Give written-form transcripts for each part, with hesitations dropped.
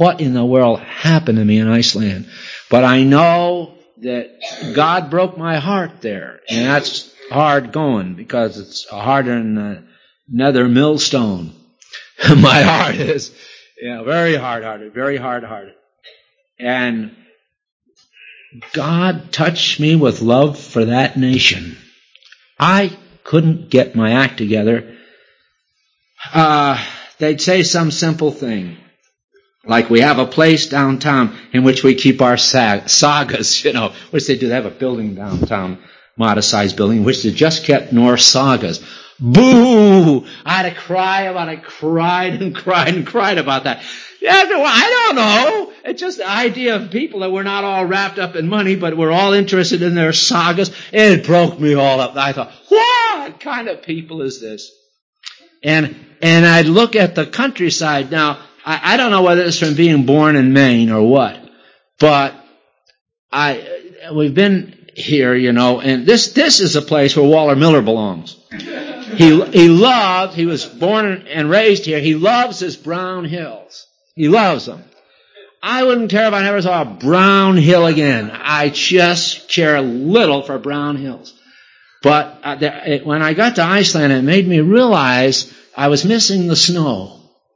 what in the world happened to me in Iceland. But I know that God broke my heart there. And that's hard going because it's harder than the nether millstone. My heart is very hard-hearted, very hard-hearted. And God touched me with love for that nation. I couldn't get my act together. They'd say some simple thing, like we have a place downtown in which we keep our sagas, which they do. They have a building downtown, modest-sized building, in which they just kept Norse sagas. Boo! I had to cry about it. I cried and cried and cried about that. Yeah, I don't know. It's just the idea of people that were not all wrapped up in money, but were all interested in their sagas. It broke me all up. I thought, what kind of people is this? And I'd look at the countryside. Now, I don't know whether it's from being born in Maine or what, but we've been here, and this is a place where Waller Miller belongs. He was born and raised here. He loves his brown hills. He loves them. I wouldn't care if I never saw a brown hill again. I just care a little for brown hills. But when I got to Iceland, it made me realize I was missing the snow.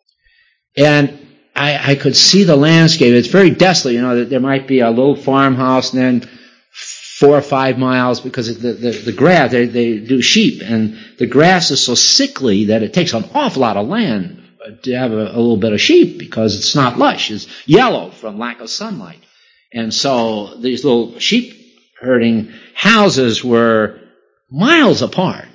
And I could see the landscape. It's very desolate, that there might be a little farmhouse and then 4 or 5 miles, because the grass, they do sheep, and the grass is so sickly that it takes an awful lot of land to have a little bit of sheep, because it's not lush. It's yellow from lack of sunlight. And so these little sheep herding houses were miles apart.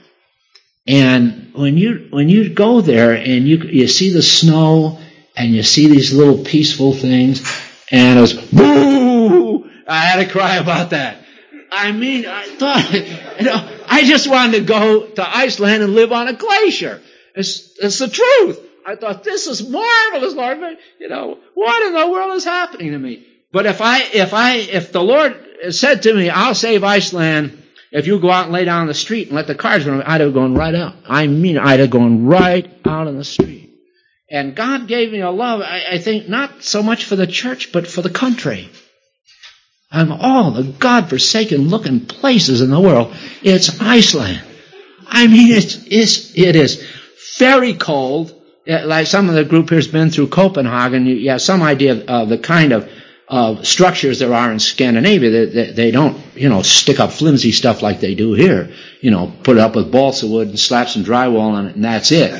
And when you go there and you see the snow and you see these little peaceful things, and it was, boo! I had to cry about that. I mean, I thought, I just wanted to go to Iceland and live on a glacier. It's the truth. I thought, this is marvelous, Lord. What in the world is happening to me? But if the Lord said to me, I'll save Iceland if you go out and lay down on the street and let the cars run, I'd have gone right out. I'd have gone right out on the street. And God gave me a love, I think, not so much for the church, but for the country. And all the God-forsaken looking places in the world, it's Iceland. I mean, it is very cold. Like some of the group here has been through Copenhagen. You have some idea of the kind of structures there are in Scandinavia. They don't, stick up flimsy stuff like they do here. Put it up with balsa wood and slap some drywall on it, and that's it.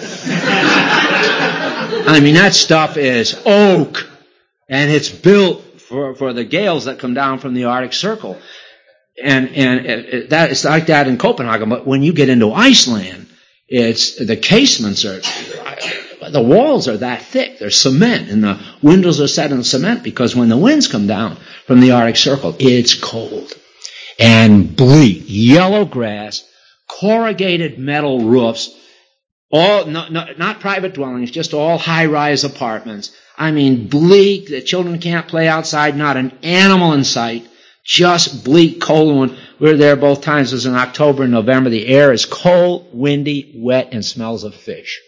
I mean, that stuff is oak, and it's built for the gales that come down from the Arctic Circle. And that it's like that in Copenhagen. But when you get into Iceland, the casements the walls are that thick. They're cement, and the windows are set in cement, because when the winds come down from the Arctic Circle, it's cold and bleak. Yellow grass, corrugated metal roofs, all not private dwellings, just all high-rise apartments. I mean, bleak. The children can't play outside. Not an animal in sight. Just bleak, cold. When we were there both times, it was in October and November. The air is cold, windy, wet, and smells of fish.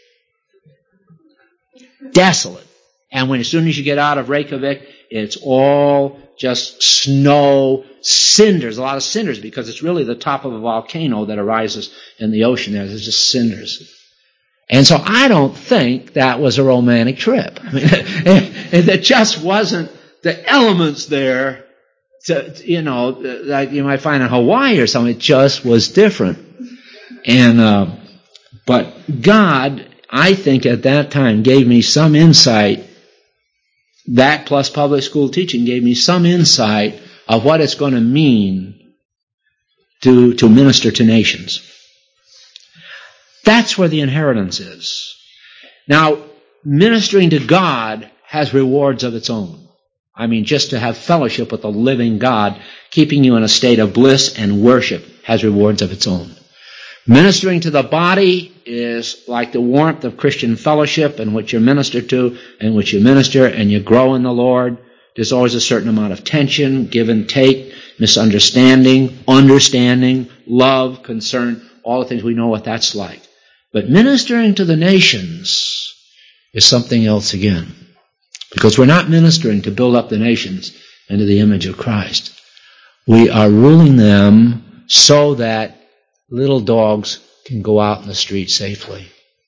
Desolate. And as soon as you get out of Reykjavik, it's all just snow, cinders, a lot of cinders, because it's really the top of a volcano that arises in the ocean there. There's just cinders. And so I don't think that was a romantic trip. I mean, there just wasn't the elements there like you might find in Hawaii or something. It just was different. And, but God, I think at that time, gave me some insight. That plus public school teaching gave me some insight of what it's going to mean to minister to nations. That's where the inheritance is. Now, ministering to God has rewards of its own. I mean, just to have fellowship with the living God, keeping you in a state of bliss and worship, has rewards of its own. Ministering to the body is like the warmth of Christian fellowship, in which you're ministered to, in which you minister and you grow in the Lord. There's always a certain amount of tension, give and take, misunderstanding, understanding, love, concern, all the things we know what that's like. But ministering to the nations is something else again. Because we're not ministering to build up the nations into the image of Christ. We are ruling them so that little dogs can go out in the street safely.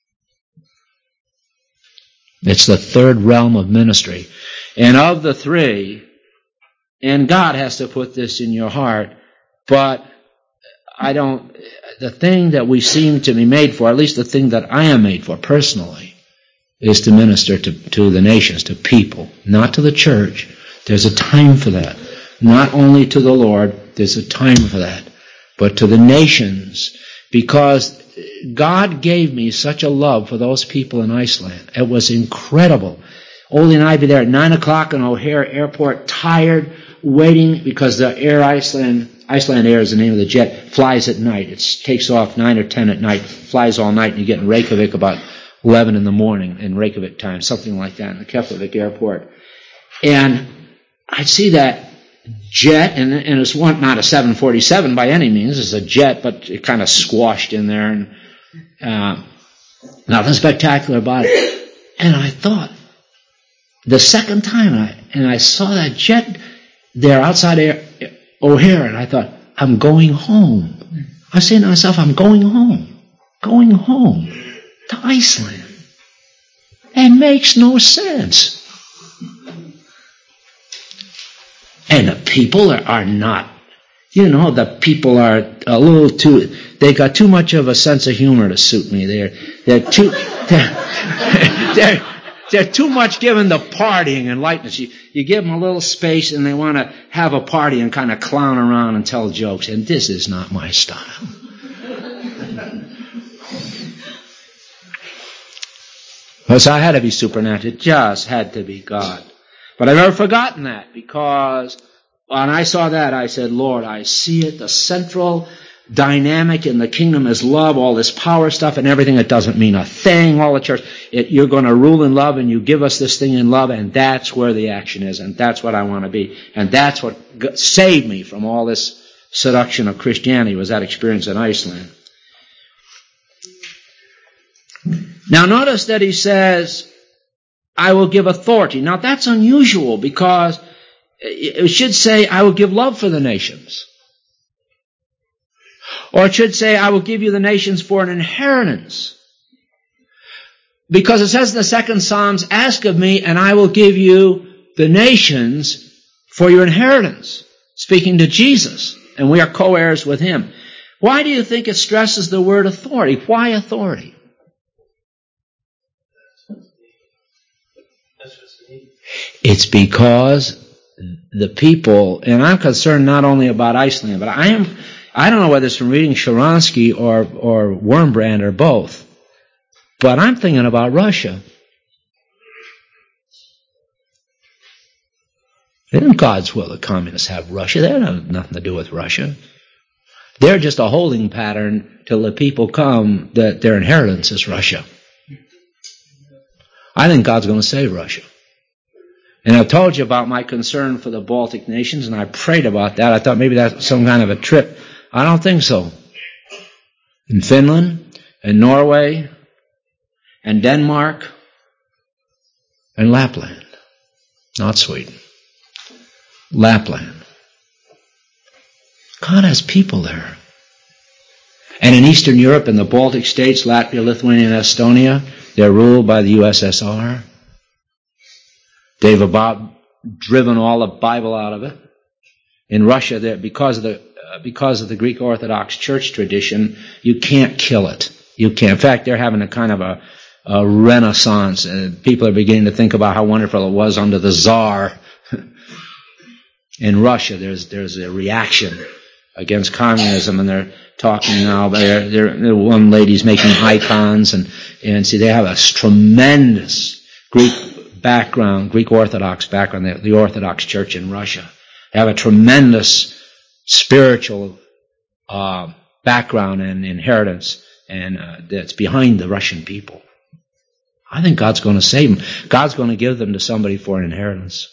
It's the third realm of ministry. And of the three, and God has to put this in your heart, but the thing that we seem to be made for, at least the thing that I am made for personally, is to minister to the nations, to people, not to the church. There's a time for that. Not only to the Lord, there's a time for that, but to the nations, because God gave me such a love for those people in Iceland. It was incredible. Oldie and I be there at 9 o'clock in O'Hare Airport, tired, waiting, because the Iceland Air is the name of the jet, flies at night. It takes off 9 or 10 at night, flies all night, and you get in Reykjavik about 11 in the morning in Reykjavik time, something like that, in the Keflavik Airport. And I'd see that jet, and it's not a 747 by any means, it's a jet, but it kind of squashed in there, and nothing spectacular about it. And I thought, the second time, I saw that jet there outside O'Hare, and I thought, I'm going home. I was saying to myself, I'm going home to Iceland. It makes no sense. And the people are not, the people are a little too, they got too much of a sense of humor to suit me. They're too much given to partying and lightness. You give them a little space and they want to have a party and kind of clown around and tell jokes. And this is not my style. Because I had to be supernatural. It just had to be God. But I've never forgotten that, because when I saw that, I said, Lord, I see it. The central dynamic in the kingdom is love, all this power stuff and everything. It doesn't mean a thing, all the church. You're going to rule in love, and you give us this thing in love, and that's where the action is, and that's what I want to be. And that's what saved me from all this seduction of Christianity, was that experience in Iceland. Now notice that he says, I will give authority. Now that's unusual, because it should say, I will give love for the nations. Or it should say, I will give you the nations for an inheritance. Because it says in the second Psalms, ask of me and I will give you the nations for your inheritance. Speaking to Jesus. And we are co-heirs with him. Why do you think it stresses the word authority? Why authority? It's because the people, and I'm concerned not only about Iceland, but I don't know whether it's from reading Sharansky or Wurmbrand or both, but I'm thinking about Russia. It isn't God's will the communists have Russia. They have nothing to do with Russia. They're just a holding pattern till the people come that their inheritance is Russia. I think God's going to save Russia. And I've told you about my concern for the Baltic nations, and I prayed about that. I thought maybe that's some kind of a trip. I don't think so. In Finland, and Norway, and Denmark, and Lapland. Not Sweden. Lapland. God has people there. And in Eastern Europe, in the Baltic states, Latvia, Lithuania, and Estonia, they're ruled by the USSR. They've about driven all the Bible out of it. In Russia, because of the Greek Orthodox Church tradition, you can't kill it. You can't. In fact, they're having a kind of a renaissance. People are beginning to think about how wonderful it was under the Tsar. In Russia, there's a reaction against communism, and they're talking now. One lady's making icons, and see, they have a tremendous Greek background, Greek Orthodox background, the Orthodox Church in Russia. They have a tremendous spiritual background and inheritance, and that's behind the Russian people. I think God's going to save them. God's going to give them to somebody for an inheritance.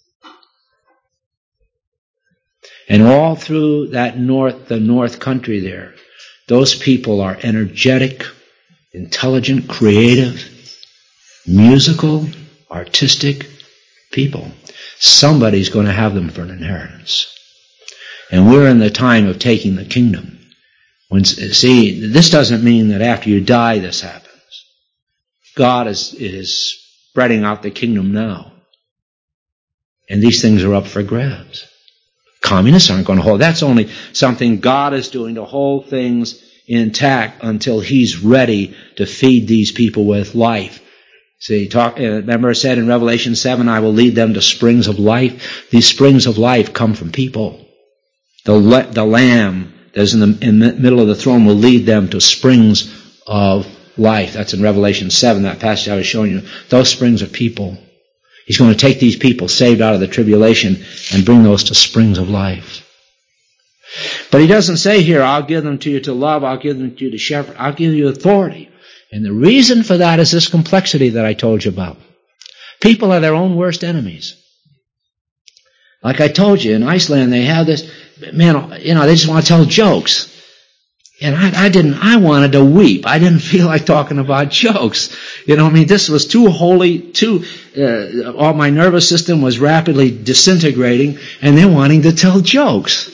And all through the north country there, those people are energetic, intelligent, creative, musical, artistic, people. Somebody's going to have them for an inheritance. And we're in the time of taking the kingdom. See, this doesn't mean that after you die this happens. God is spreading out the kingdom now. And these things are up for grabs. Communists aren't going to hold. That's only something God is doing to hold things intact until He's ready to feed these people with life. See, remember I said in Revelation 7, I will lead them to springs of life. These springs of life come from people. The Lamb that's in the middle of the throne will lead them to springs of life. That's in Revelation 7, that passage I was showing you. Those springs are people. He's going to take these people saved out of the tribulation and bring those to springs of life. But He doesn't say here, I'll give them to you to love, I'll give them to you to shepherd, I'll give you authority. And the reason for that is this complexity that I told you about. People are their own worst enemies. Like I told you, in Iceland they have this, man, they just want to tell jokes. And I wanted to weep. I didn't feel like talking about jokes. This was too holy, all my nervous system was rapidly disintegrating, and they're wanting to tell jokes.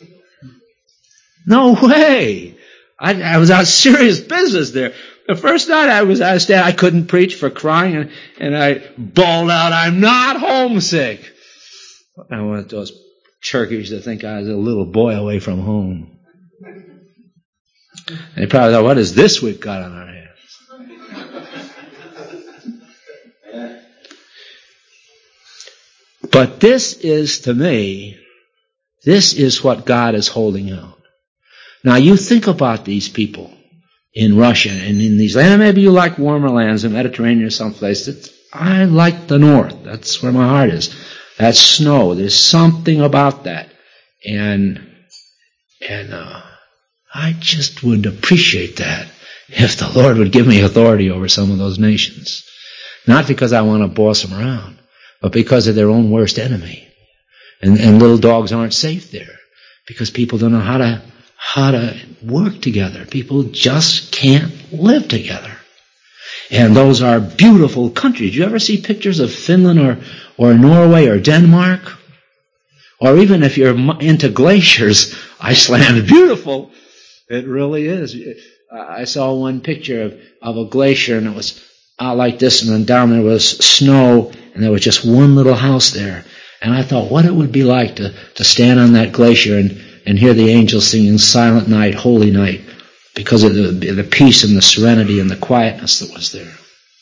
No way! I was out serious business there. The first night I was out of state, I couldn't preach for crying, and I bawled out, I'm not homesick. I wanted those turkeys to think I was a little boy away from home. And they probably thought, what is this we've got on our hands? But this is, to me, this is what God is holding out. Now you think about these people in Russia and in these lands. Maybe you like warmer lands, the Mediterranean or someplace. I like the north. That's where my heart is. That's snow. There's something about that. And I just would appreciate that if the Lord would give me authority over some of those nations. Not because I want to boss them around, but because of their own worst enemy. And little dogs aren't safe there because people don't know how to work together. People just can't live together. And those are beautiful countries. Do you ever see pictures of Finland or Norway or Denmark? Or even if you're into glaciers, Iceland is beautiful. It really is. I saw one picture of a glacier, and it was out like this, and then down there was snow, and there was just one little house there. And I thought what it would be like to stand on that glacier and hear the angels singing Silent Night, Holy Night, because of the peace and the serenity and the quietness that was there.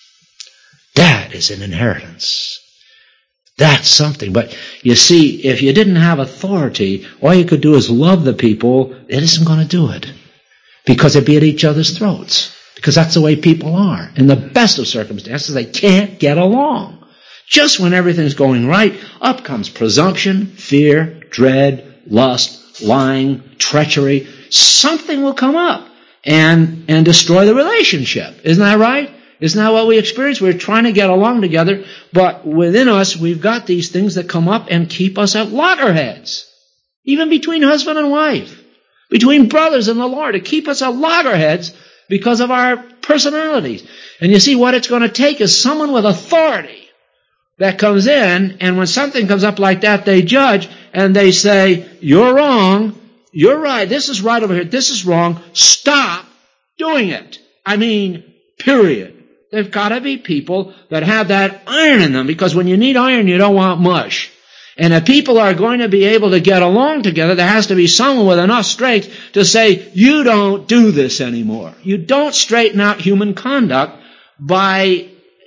That is an inheritance. That's something. But you see, if you didn't have authority, all you could do is love the people. It isn't going to do it. Because they'd be at each other's throats. Because that's the way people are. In the best of circumstances, they can't get along. Just when everything's going right, up comes presumption, fear, dread, lust, lying, treachery. Something will come up and destroy the relationship. Isn't that right? Isn't that what we experience? We're trying to get along together, but within us, we've got these things that come up and keep us at loggerheads. Even between husband and wife. Between brothers in the Lord. To keep us at loggerheads because of our personalities. And you see, what it's going to take is someone with authority that comes in, and when something comes up like that, they judge, and they say, you're wrong, you're right, this is right over here, this is wrong, stop doing it. Period. There've got to be people that have that iron in them, because when you need iron, you don't want mush. And if people are going to be able to get along together, there has to be someone with enough strength to say, you don't do this anymore. You don't straighten out human conduct by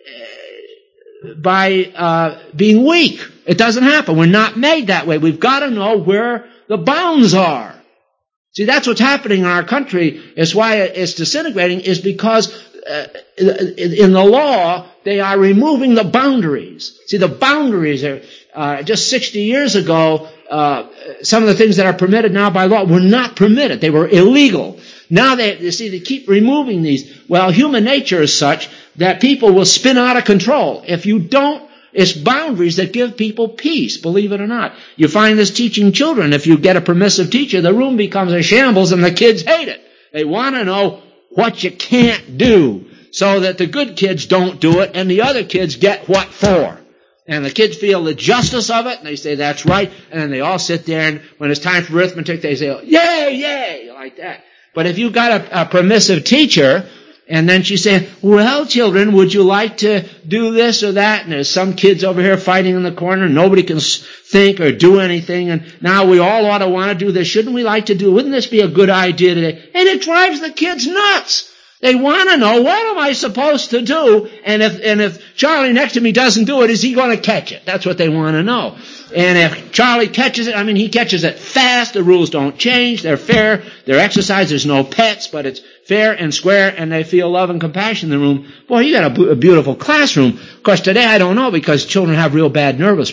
being weak. It doesn't happen. We're not made that way. We've got to know where the bounds are. See, that's what's happening in our country. It's why it's disintegrating, is because in the law, they are removing the boundaries. See, the boundaries are, just 60 years ago, some of the things that are permitted now by law were not permitted. They were illegal. Now they keep removing these. Well, human nature is such that people will spin out of control. If you don't, it's boundaries that give people peace, believe it or not. You find this teaching children. If you get a permissive teacher, the room becomes a shambles and the kids hate it. They want to know what you can't do so that the good kids don't do it and the other kids get what for. And the kids feel the justice of it, and they say, that's right. And then they all sit there, and when it's time for arithmetic, they say, yay, yay, like that. But if you've got a permissive teacher, and then she's saying, well, children, would you like to do this or that? And there's some kids over here fighting in the corner. Nobody can think or do anything. And now we all ought to want to do this. Shouldn't we like to do? Wouldn't this be a good idea today? And it drives the kids nuts. They want to know, what am I supposed to do? And if Charlie next to me doesn't do it, is he going to catch it? That's what they want to know. And if Charlie catches it, he catches it fast. The rules don't change. They're fair. They're exercise. There's no pets, but it's fair and square, and they feel love and compassion in the room. Boy, you got a beautiful classroom. Of course, today I don't know, because children have real bad nervous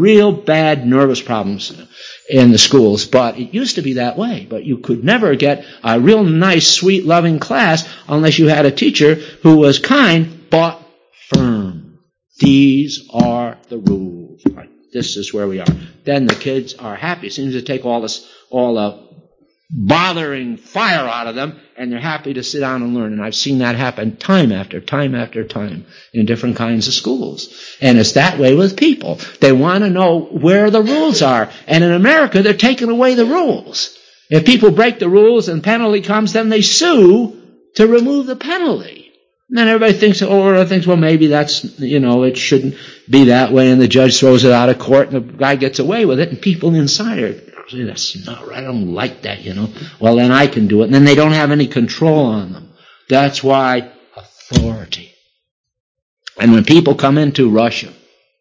problems in the schools. But it used to be that way. But you could never get a real nice, sweet, loving class unless you had a teacher who was kind but firm. These are the rules. Right. This is where we are. Then the kids are happy. It seems to take all the bothering fire out of them, and they're happy to sit down and learn. And I've seen that happen time after time after time in different kinds of schools. And it's that way with people. They want to know where the rules are. And in America, they're taking away the rules. If people break the rules and penalty comes, then they sue to remove the penalty. And then everybody thinks, well, maybe that's, it shouldn't be that way, and the judge throws it out of court, and the guy gets away with it, and people inside are saying, that's not right, I don't like that, Well, then I can do it. And then they don't have any control on them. That's why authority. And when people come into Russia,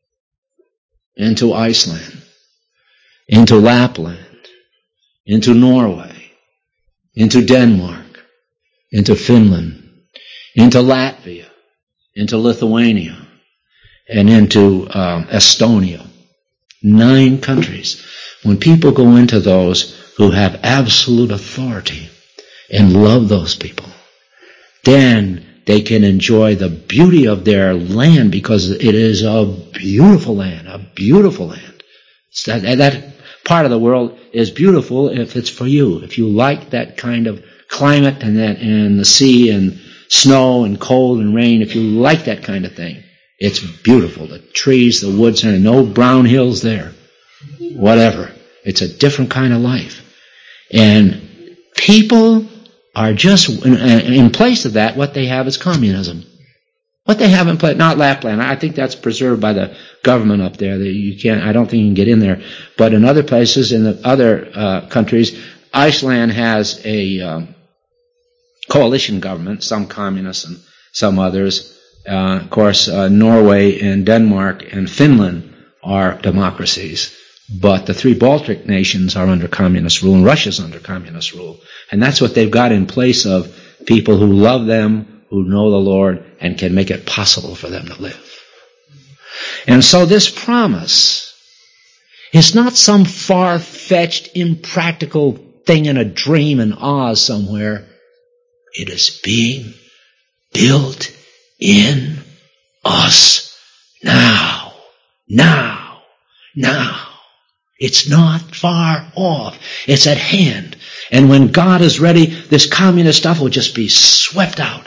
into Iceland, into Lapland, into Norway, into Denmark, into Finland, into Latvia, into Lithuania, and into Estonia. 9 countries. When people go into those who have absolute authority and love those people, then they can enjoy the beauty of their land, because it is a beautiful land, a beautiful land. That part of the world is beautiful if it's for you. If you like that kind of climate and the sea and snow and cold and rain, if you like that kind of thing, it's beautiful. The trees, the woods, and no brown hills there. Whatever. It's a different kind of life. And people are just, in place of that, what they have is communism. What they have in place, not Lapland. I think that's preserved by the government up there. I don't think you can get in there. But in other places, in the other countries, Iceland has a coalition government, some communists and some others. Of course, Norway and Denmark and Finland are democracies. But the 3 Baltic nations are under communist rule, and Russia's under communist rule. And that's what they've got in place of people who love them, who know the Lord, and can make it possible for them to live. And so this promise is not some far-fetched, impractical thing in a dream in Oz somewhere. It is being built in us now. Now. Now. It's not far off. It's at hand. And when God is ready, this communist stuff will just be swept out.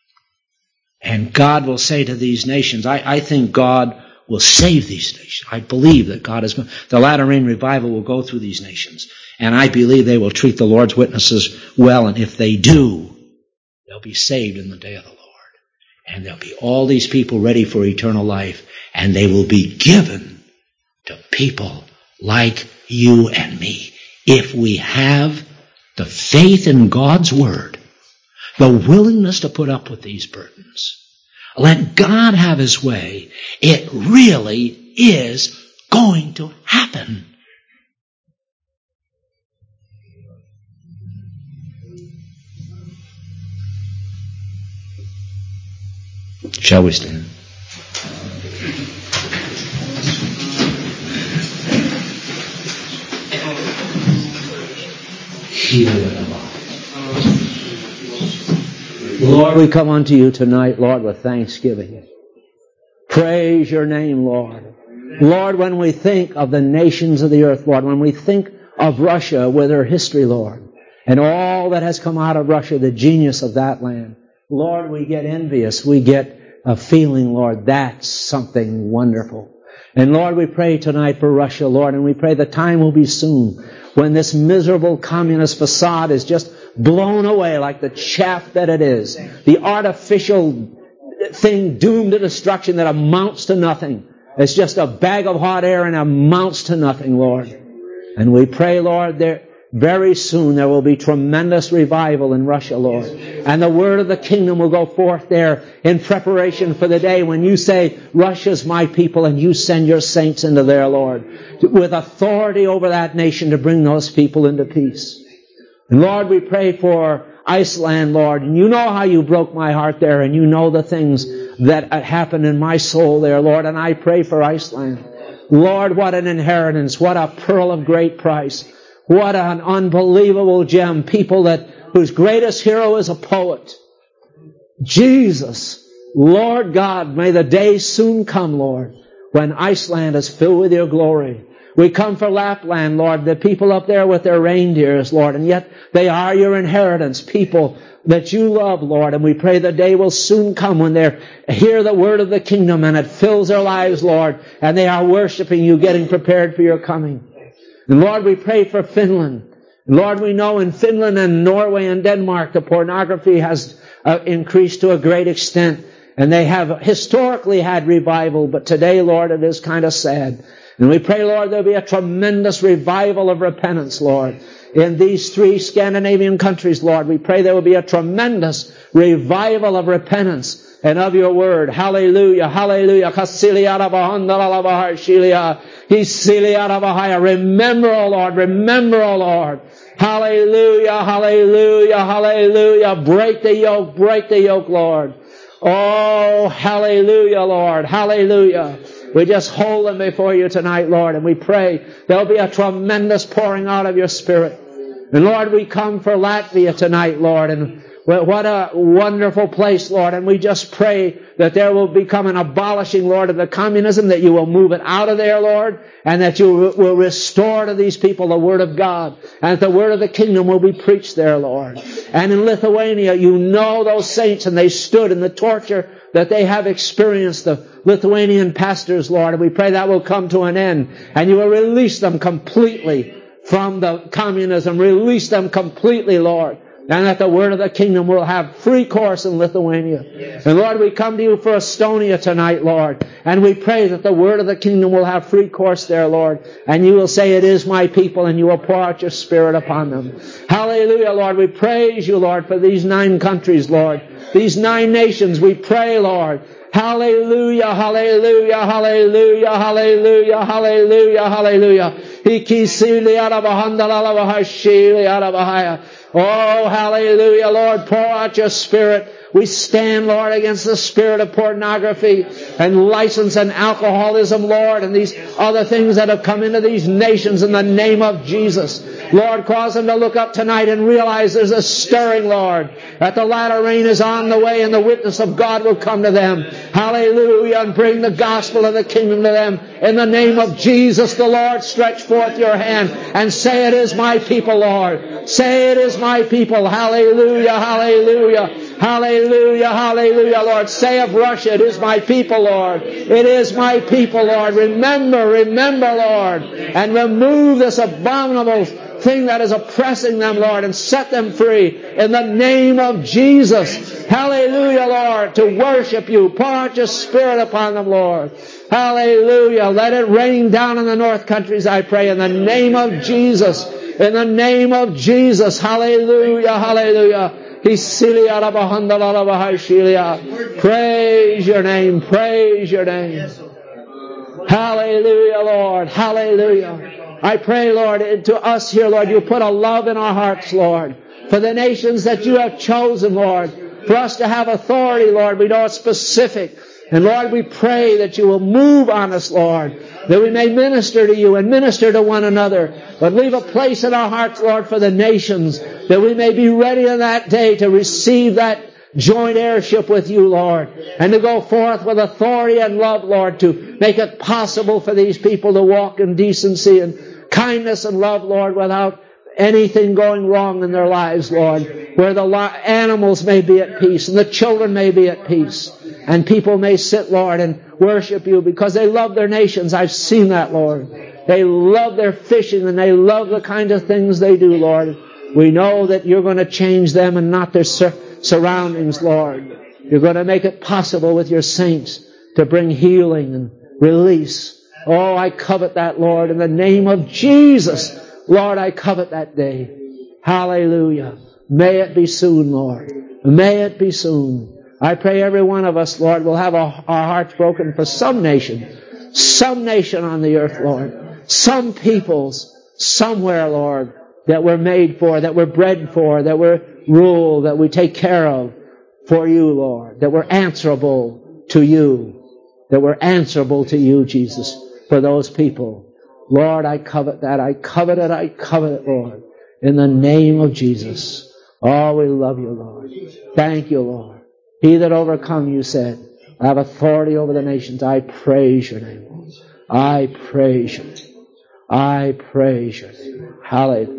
And God will say to these nations, I think God will save these nations. I believe that God is going. The latter rain revival will go through these nations. And I believe they will treat the Lord's witnesses well. And if they do, they'll be saved in the day of the Lord. And there'll be all these people ready for eternal life. And they will be given to people like you and me. If we have the faith in God's Word, the willingness to put up with these burdens, let God have His way, it really is going to happen. Shall we stand? Lord, we come unto you tonight, Lord, with thanksgiving. Praise your name, Lord. Lord, when we think of the nations of the earth, Lord, when we think of Russia with her history, Lord, and all that has come out of Russia, the genius of that land, Lord, we get envious. We get a feeling, Lord, that's something wonderful. And Lord, we pray tonight for Russia, Lord, and we pray the time will be soon when this miserable communist facade is just blown away like the chaff that it is. The artificial thing doomed to destruction that amounts to nothing. It's just a bag of hot air and amounts to nothing, Lord. And we pray, Lord, there very soon there will be tremendous revival in Russia, Lord. And the word of the kingdom will go forth there in preparation for the day when you say, Russia's my people, and you send your saints into there, Lord, with authority over that nation to bring those people into peace. And Lord, we pray for Iceland, Lord. And you know how you broke my heart there, and you know the things that happened in my soul there, Lord. And I pray for Iceland. Lord, what an inheritance. What a pearl of great price. What an unbelievable gem. People whose greatest hero is a poet. Jesus. Lord God, may the day soon come, Lord, when Iceland is filled with your glory. We come for Lapland, Lord, the people up there with their reindeers, Lord, and yet they are your inheritance, people that you love, Lord, and we pray the day will soon come when they hear the word of the kingdom and it fills their lives, Lord, and they are worshiping you, getting prepared for your coming. And Lord, we pray for Finland. Lord, we know in Finland and Norway and Denmark the pornography has increased to a great extent, and they have historically had revival, but today, Lord, it is kind of sad. And we pray, Lord, there'll be a tremendous revival of repentance, Lord. In these 3 Scandinavian countries, Lord, we pray there will be a tremendous revival of repentance and of your word. Hallelujah, hallelujah. Remember, O Lord, remember, O Lord. Hallelujah, hallelujah, hallelujah. Break the yoke, Lord. Oh, hallelujah, Lord, hallelujah. We just hold them before you tonight, Lord, and we pray there'll be a tremendous pouring out of your Spirit. And Lord, we come for Latvia tonight, Lord, and what a wonderful place, Lord, and we just pray that there will become an abolishing, Lord, of the communism, that you will move it out of there, Lord, and that you will restore to these people the Word of God, and that the Word of the kingdom will be preached there, Lord. And in Lithuania, you know those saints, and they stood in the torture that they have experienced, the Lithuanian pastors, Lord, and we pray that will come to an end, and you will release them completely from the communism. Release them completely, Lord, and that the word of the kingdom will have free course in Lithuania. Yes. And Lord, we come to you for Estonia tonight, Lord, and we pray that the word of the kingdom will have free course there, Lord, and you will say, it is my people, and you will pour out your Spirit upon them. Hallelujah, Lord. We praise you, Lord, for these 9 countries, Lord. These 9 nations, we pray, Lord. Hallelujah, hallelujah, hallelujah, hallelujah, hallelujah, hallelujah. Oh, hallelujah, Lord. Pour out your Spirit. We stand, Lord, against the spirit of pornography and license and alcoholism, Lord, and these other things that have come into these nations in the name of Jesus. Lord, cause them to look up tonight and realize there's a stirring, Lord, that the latter rain is on the way and the witness of God will come to them. Hallelujah, and bring the gospel of the kingdom to them. In the name of Jesus, the Lord, stretch forth your hand and say, it is my people, Lord. Say, it is my people. Hallelujah, hallelujah. Hallelujah, hallelujah, Lord. Say of Russia, it is my people, Lord. It is my people, Lord. Remember, Lord, and remove this abominable thing that is oppressing them, Lord, and set them free in the name of Jesus. Hallelujah, Lord, to worship you. Pour out your Spirit upon them, Lord. Hallelujah. Let it rain down in the north countries, I pray, in the name of Jesus. In the name of Jesus. Hallelujah, hallelujah. Praise your name. Praise your name. Hallelujah, Lord. Hallelujah. I pray, Lord, to us here, Lord, you put a love in our hearts, Lord, for the nations that you have chosen, Lord, for us to have authority, Lord. We know it's specific. And Lord, we pray that you will move on us, Lord, that we may minister to you and minister to one another. But leave a place in our hearts, Lord, for the nations, that we may be ready on that day to receive that joint heirship with you, Lord, and to go forth with authority and love, Lord, to make it possible for these people to walk in decency and kindness and love, Lord, without anything going wrong in their lives, Lord, where the animals may be at peace and the children may be at peace, and people may sit, Lord, and worship you because they love their nations. I've seen that, Lord. They love their fishing and they love the kind of things they do, Lord. We know that you're going to change them and not their surroundings, Lord. You're going to make it possible with your saints to bring healing and release. Oh, I covet that, Lord, in the name of Jesus. Lord, I covet that day. Hallelujah. May it be soon, Lord. May it be soon. I pray every one of us, Lord, will have our hearts broken for some nation on the earth, Lord. Some peoples, somewhere, Lord, that we're made for, that we're bred for, that we're ruled, that we take care of for you, Lord. That we're answerable to you. That we're answerable to you, Jesus, for those people. Lord, I covet that. I covet it. I covet it, Lord. In the name of Jesus. Oh, we love you, Lord. Thank you, Lord. He that overcome, you said, I have authority over the nations. I praise your name, Lord. I praise your name. I praise your name. Hallelujah.